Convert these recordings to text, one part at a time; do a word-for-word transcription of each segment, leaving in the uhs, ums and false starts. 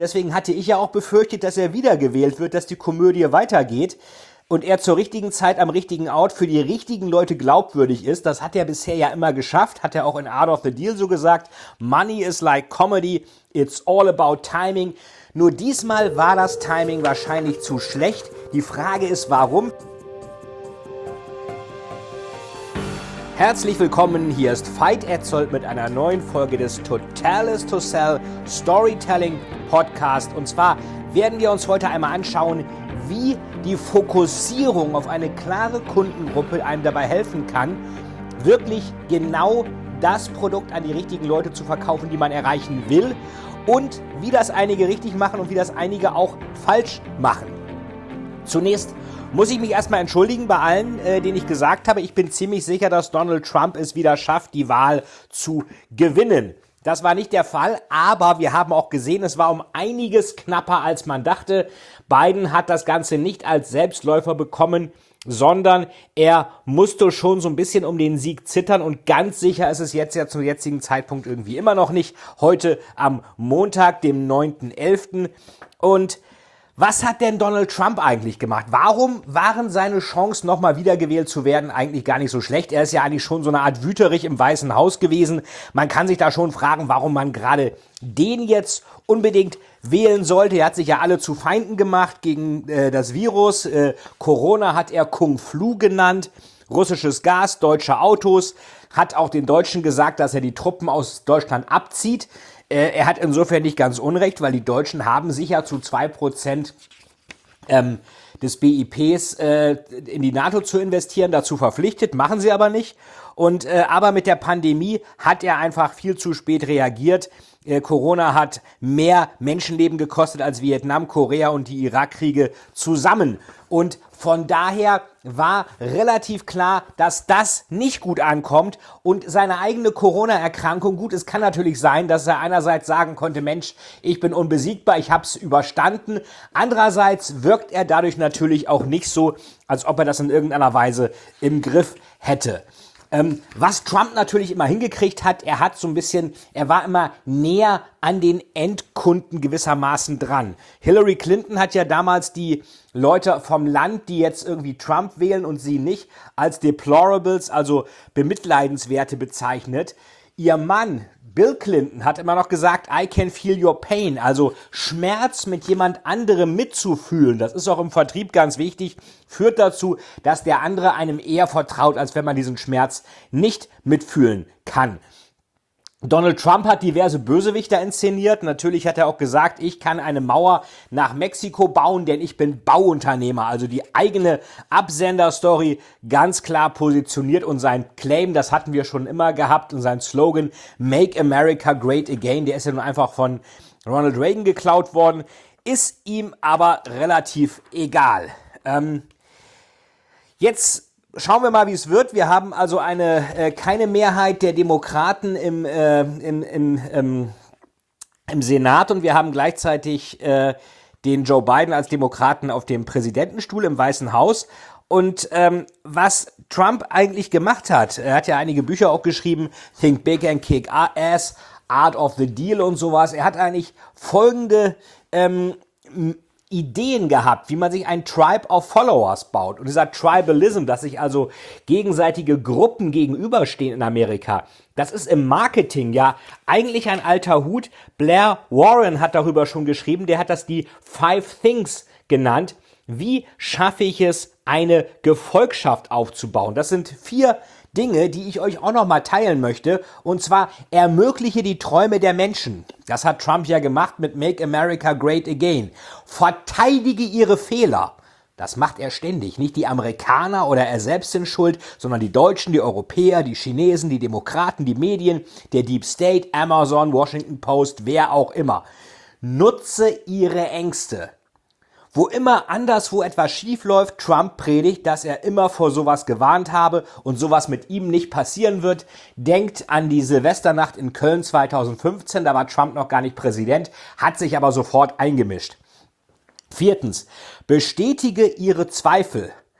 Deswegen hatte ich ja auch befürchtet, dass er wiedergewählt wird, dass die Komödie weitergeht und er zur richtigen Zeit am richtigen Ort für die richtigen Leute glaubwürdig ist. Das hat er bisher ja immer geschafft, hat er auch in Art of the Deal so gesagt. Money is like comedy, it's all about timing. Nur diesmal war das Timing wahrscheinlich zu schlecht. Die Frage ist, warum? Herzlich willkommen, hier ist Veit Etzold mit einer neuen Folge des Total is to Sell Storytelling Podcast. Und zwar werden wir uns heute einmal anschauen, wie die Fokussierung auf eine klare Kundengruppe einem dabei helfen kann, wirklich genau das Produkt an die richtigen Leute zu verkaufen, die man erreichen will, und wie das einige richtig machen und wie das einige auch falsch machen. Zunächst muss ich mich erstmal entschuldigen bei allen, äh, denen ich gesagt habe, ich bin ziemlich sicher, dass Donald Trump es wieder schafft, die Wahl zu gewinnen. Das war nicht der Fall, aber wir haben auch gesehen, es war um einiges knapper, als man dachte. Biden hat das Ganze nicht als Selbstläufer bekommen, sondern er musste schon so ein bisschen um den Sieg zittern, und ganz sicher ist es jetzt ja zum jetzigen Zeitpunkt irgendwie immer noch nicht. Heute am Montag, dem neunten elften Und was hat denn Donald Trump eigentlich gemacht? Warum waren seine Chancen, nochmal wiedergewählt zu werden, eigentlich gar nicht so schlecht? Er ist ja eigentlich schon so eine Art Wüterich im Weißen Haus gewesen. Man kann sich da schon fragen, warum man gerade den jetzt unbedingt wählen sollte. Er hat sich ja alle zu Feinden gemacht gegen äh, das Virus. Äh, Corona hat er Kung Flu genannt. Russisches Gas, deutsche Autos. Hat auch den Deutschen gesagt, dass er die Truppen aus Deutschland abzieht. Er hat insofern nicht ganz unrecht, weil die Deutschen haben sich ja zu zwei Prozent ähm, des B I Ps äh, in die NATO zu investieren, dazu verpflichtet, machen sie aber nicht. Und äh, aber mit der Pandemie hat er einfach viel zu spät reagiert. Äh, Corona hat mehr Menschenleben gekostet als Vietnam, Korea und die Irakkriege zusammen. Und von daher war relativ klar, dass das nicht gut ankommt, und seine eigene Corona-Erkrankung, gut, es kann natürlich sein, dass er einerseits sagen konnte, Mensch, ich bin unbesiegbar, ich hab's überstanden. Andererseits wirkt er dadurch natürlich auch nicht so, als ob er das in irgendeiner Weise im Griff hätte. Ähm, was Trump natürlich immer hingekriegt hat, er hat so ein bisschen, er war immer näher an den Endkunden gewissermaßen dran. Hillary Clinton hat ja damals die Leute vom Land, die jetzt irgendwie Trump wählen und sie nicht, als Deplorables, also Bemitleidenswerte, bezeichnet. Ihr Mann, Bill Clinton, hat immer noch gesagt, I can feel your pain, also Schmerz mit jemand anderem mitzufühlen. Das ist auch im Vertrieb ganz wichtig, führt dazu, dass der andere einem eher vertraut, als wenn man diesen Schmerz nicht mitfühlen kann. Donald Trump hat diverse Bösewichter inszeniert. Natürlich hat er auch gesagt, ich kann eine Mauer nach Mexiko bauen, denn ich bin Bauunternehmer. Also die eigene Absenderstory ganz klar positioniert, und sein Claim, das hatten wir schon immer gehabt, und sein Slogan Make America Great Again, der ist ja nun einfach von Ronald Reagan geklaut worden, ist ihm aber relativ egal. Ähm, jetzt Schauen wir mal, wie es wird. Wir haben also eine äh, keine Mehrheit der Demokraten im, äh, im, im, im, im Senat, und wir haben gleichzeitig äh, den Joe Biden als Demokraten auf dem Präsidentenstuhl im Weißen Haus. Und ähm, was Trump eigentlich gemacht hat, er hat ja einige Bücher auch geschrieben, Think Big and Kick Ass, Art of the Deal und sowas. Er hat eigentlich folgende ähm, Ideen gehabt, wie man sich ein Tribe of Followers baut. Und dieser Tribalism, dass sich also gegenseitige Gruppen gegenüberstehen in Amerika, das ist im Marketing ja eigentlich ein alter Hut. Blair Warren hat darüber schon geschrieben, der hat das die Five Things genannt. Wie schaffe ich es, eine Gefolgschaft aufzubauen? Das sind vier Dinge, die ich euch auch noch mal teilen möchte. Und zwar, ermögliche die Träume der Menschen. Das hat Trump ja gemacht mit Make America Great Again. Verteidige ihre Fehler. Das macht er ständig. Nicht die Amerikaner oder er selbst sind schuld, sondern die Deutschen, die Europäer, die Chinesen, die Demokraten, die Medien, der Deep State, Amazon, Washington Post, wer auch immer. Nutze ihre Ängste. Wo immer anderswo etwas schief läuft, Trump predigt, dass er immer vor sowas gewarnt habe und sowas mit ihm nicht passieren wird. Denkt an die Silvesternacht in Köln zweitausendfünfzehn, da war Trump noch gar nicht Präsident, hat sich aber sofort eingemischt. Viertens, bestätige ihre Zweifel.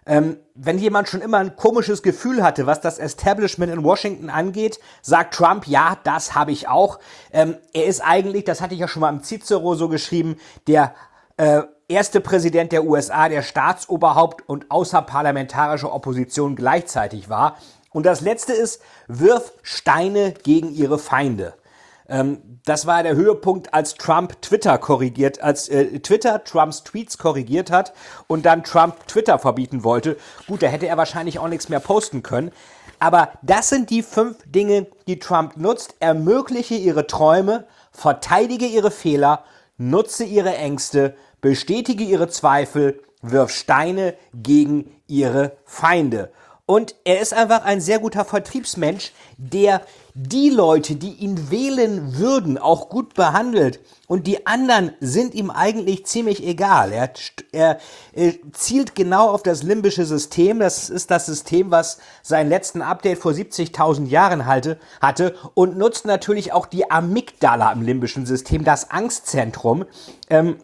Ähm, wenn jemand schon immer ein komisches Gefühl hatte, was das Establishment in Washington angeht, sagt Trump, ja, das habe ich auch. Ähm, er ist eigentlich, das hatte ich ja schon mal im Cicero so geschrieben, der äh, erste Präsident der U S A, der Staatsoberhaupt und außerparlamentarische Opposition gleichzeitig war. Und das letzte ist, wirf Steine gegen ihre Feinde. Ähm, das war der Höhepunkt, als Trump Twitter korrigiert, als äh, Twitter Trumps Tweets korrigiert hat und dann Trump Twitter verbieten wollte. Gut, da hätte er wahrscheinlich auch nichts mehr posten können. Aber das sind die fünf Dinge, die Trump nutzt. Ermögliche ihre Träume, verteidige ihre Fehler, nutze ihre Ängste, bestätige ihre Zweifel, wirf Steine gegen ihre Feinde. Und er ist einfach ein sehr guter Vertriebsmensch, der die Leute, die ihn wählen würden, auch gut behandelt. Und die anderen sind ihm eigentlich ziemlich egal. Er, er, er zielt genau auf das limbische System. Das ist das System, was seinen letzten Update vor siebzigtausend Jahren halte, hatte. Und nutzt natürlich auch die Amygdala im limbischen System, das Angstzentrum. Ähm,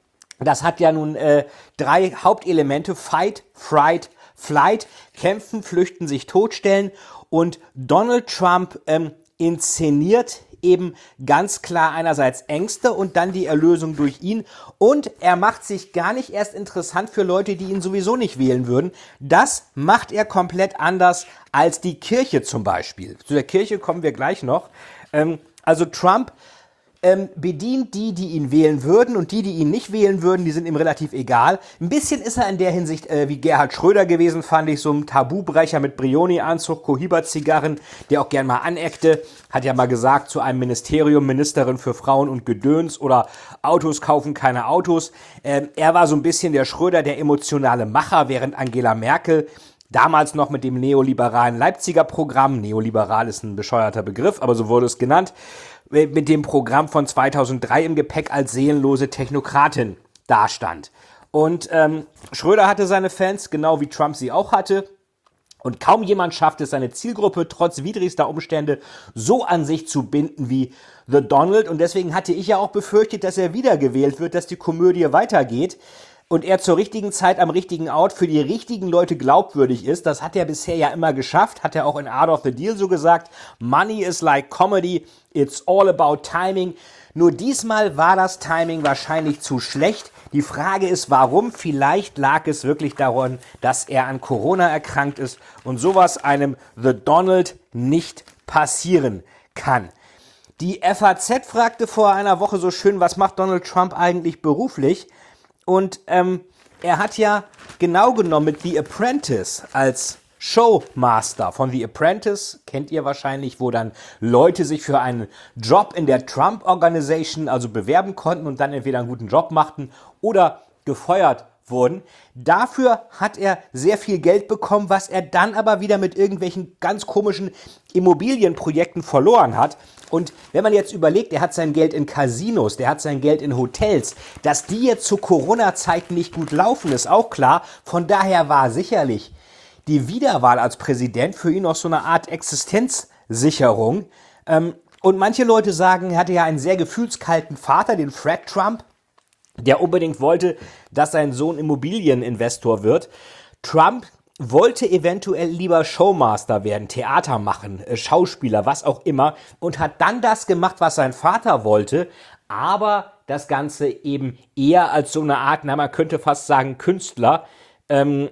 das hat ja nun äh, drei Hauptelemente: Fight, Fright, Flight, kämpfen, flüchten, sich totstellen. Und Donald Trump ähm, inszeniert eben ganz klar einerseits Ängste und dann die Erlösung durch ihn. Und er macht sich gar nicht erst interessant für Leute, die ihn sowieso nicht wählen würden. Das macht er komplett anders als die Kirche zum Beispiel. Zu der Kirche kommen wir gleich noch. Ähm, also Trump Ähm, bedient die, die ihn wählen würden, und die, die ihn nicht wählen würden, die sind ihm relativ egal. Ein bisschen ist er in der Hinsicht äh, wie Gerhard Schröder gewesen, fand ich, so ein Tabubrecher mit Brioni-Anzug, Cohiba-Zigarren, der auch gern mal aneckte. Hat ja mal gesagt zu einem Ministerium, Ministerin für Frauen und Gedöns oder Autos kaufen keine Autos. Ähm, er war so ein bisschen der Schröder, der emotionale Macher, während Angela Merkel damals noch mit dem neoliberalen Leipziger Programm, neoliberal ist ein bescheuerter Begriff, aber so wurde es genannt, mit dem Programm von zweitausenddrei im Gepäck als seelenlose Technokratin dastand. Und ähm, Schröder hatte seine Fans, genau wie Trump sie auch hatte. Und kaum jemand schafft es, seine Zielgruppe trotz widrigster Umstände so an sich zu binden wie The Donald. Und deswegen hatte ich ja auch befürchtet, dass er wiedergewählt wird, dass die Komödie weitergeht und er zur richtigen Zeit am richtigen Ort für die richtigen Leute glaubwürdig ist. Das hat er bisher ja immer geschafft, hat er auch in Art of the Deal so gesagt. Money is like comedy, it's all about timing. Nur diesmal war das Timing wahrscheinlich zu schlecht. Die Frage ist, warum? Vielleicht lag es wirklich daran, dass er an Corona erkrankt ist und sowas einem The Donald nicht passieren kann. Die F A Z fragte vor einer Woche so schön, was macht Donald Trump eigentlich beruflich? Und ähm, er hat ja genau genommen mit The Apprentice als Showmaster von The Apprentice, kennt ihr wahrscheinlich, wo dann Leute sich für einen Job in der Trump Organization also bewerben konnten und dann entweder einen guten Job machten oder gefeuert wurden. Dafür hat er sehr viel Geld bekommen, was er dann aber wieder mit irgendwelchen ganz komischen Immobilienprojekten verloren hat. Und wenn man jetzt überlegt, er hat sein Geld in Casinos, der hat sein Geld in Hotels, dass die jetzt zu Corona-Zeiten nicht gut laufen, ist auch klar. Von daher war sicherlich die Wiederwahl als Präsident für ihn auch so eine Art Existenzsicherung. Und manche Leute sagen, er hatte ja einen sehr gefühlskalten Vater, den Fred Trump, der unbedingt wollte, dass sein Sohn Immobilieninvestor wird. Trump wollte eventuell lieber Showmaster werden, Theater machen, Schauspieler, was auch immer, und hat dann das gemacht, was sein Vater wollte, aber das Ganze eben eher als so eine Art, na, man könnte fast sagen, Künstler. Ähm,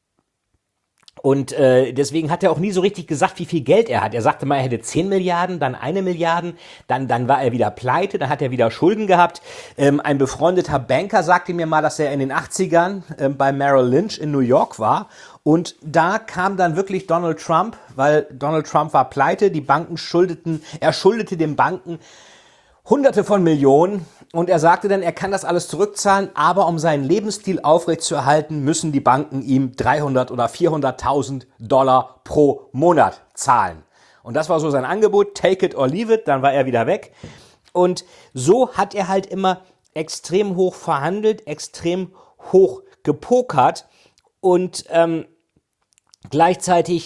Und äh, deswegen hat er auch nie so richtig gesagt, wie viel Geld er hat. Er sagte mal, er hätte zehn Milliarden, dann eine Milliarde, dann, dann war er wieder pleite, dann hat er wieder Schulden gehabt. Ähm, ein befreundeter Banker sagte mir mal, dass er in den achtzigern äh, bei Merrill Lynch in New York war. Und da kam dann wirklich Donald Trump, weil Donald Trump war pleite, die Banken schuldeten, er schuldete den Banken Hunderte von Millionen, und er sagte dann, er kann das alles zurückzahlen, aber um seinen Lebensstil aufrechtzuerhalten, müssen die Banken ihm dreihundert oder vierhunderttausend Dollar pro Monat zahlen. Und das war so sein Angebot, take it or leave it, dann war er wieder weg. Und so hat er halt immer extrem hoch verhandelt, extrem hoch gepokert, und ähm, gleichzeitig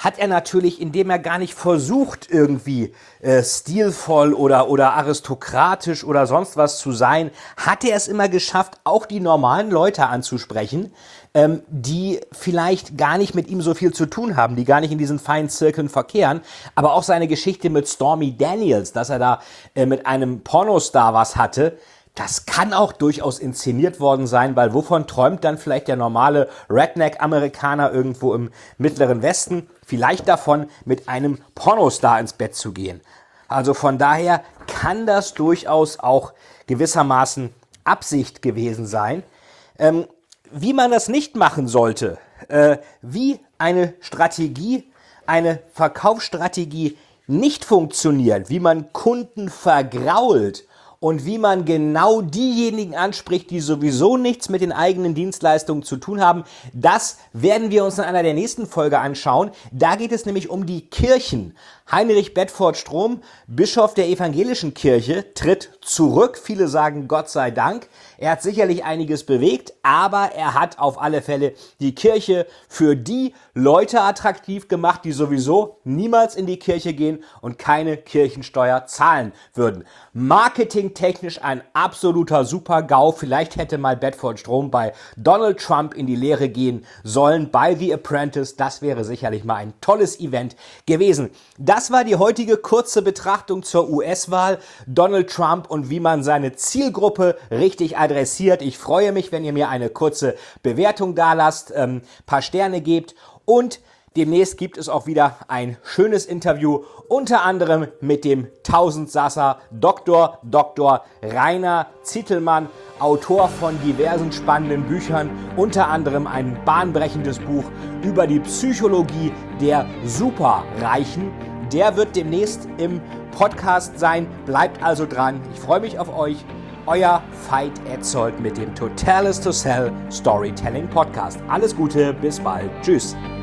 hat er natürlich, indem er gar nicht versucht, irgendwie äh, stilvoll oder, oder aristokratisch oder sonst was zu sein, hat er es immer geschafft, auch die normalen Leute anzusprechen, ähm, die vielleicht gar nicht mit ihm so viel zu tun haben, die gar nicht in diesen feinen Zirkeln verkehren. Aber auch seine Geschichte mit Stormy Daniels, dass er da äh, mit einem Pornostar was hatte, das kann auch durchaus inszeniert worden sein, weil wovon träumt dann vielleicht der normale Redneck-Amerikaner irgendwo im Mittleren Westen? Vielleicht davon, mit einem Pornostar ins Bett zu gehen. Also von daher kann das durchaus auch gewissermaßen Absicht gewesen sein. Ähm, wie man das nicht machen sollte, äh, wie eine Strategie, eine Verkaufsstrategie nicht funktioniert, wie man Kunden vergrault, und wie man genau diejenigen anspricht, die sowieso nichts mit den eigenen Dienstleistungen zu tun haben, das werden wir uns in einer der nächsten Folge anschauen. Da geht es nämlich um die Kirchen. Heinrich Bedford Strom, Bischof der evangelischen Kirche, tritt zurück. Viele sagen Gott sei Dank. Er hat sicherlich einiges bewegt, aber er hat auf alle Fälle die Kirche für die Leute attraktiv gemacht, die sowieso niemals in die Kirche gehen und keine Kirchensteuer zahlen würden. Marketingtechnisch ein absoluter Super-GAU. Vielleicht hätte mal Bedford Strom bei Donald Trump in die Lehre gehen sollen, bei The Apprentice. Das wäre sicherlich mal ein tolles Event gewesen. Das war die heutige kurze Betrachtung zur U S-Wahl, Donald Trump und wie man seine Zielgruppe richtig adressiert. Ich freue mich, wenn ihr mir eine kurze Bewertung dalasst, ähm, paar Sterne gebt und demnächst gibt es auch wieder ein schönes Interview, unter anderem mit dem Tausendsasser Doktor Doktor Rainer Zitelmann, Autor von diversen spannenden Büchern, unter anderem ein bahnbrechendes Buch über die Psychologie der Superreichen. Der wird demnächst im Podcast sein. Bleibt also dran. Ich freue mich auf euch. Euer Veit Etzold mit dem Totalist to Sell Storytelling Podcast. Alles Gute, bis bald. Tschüss.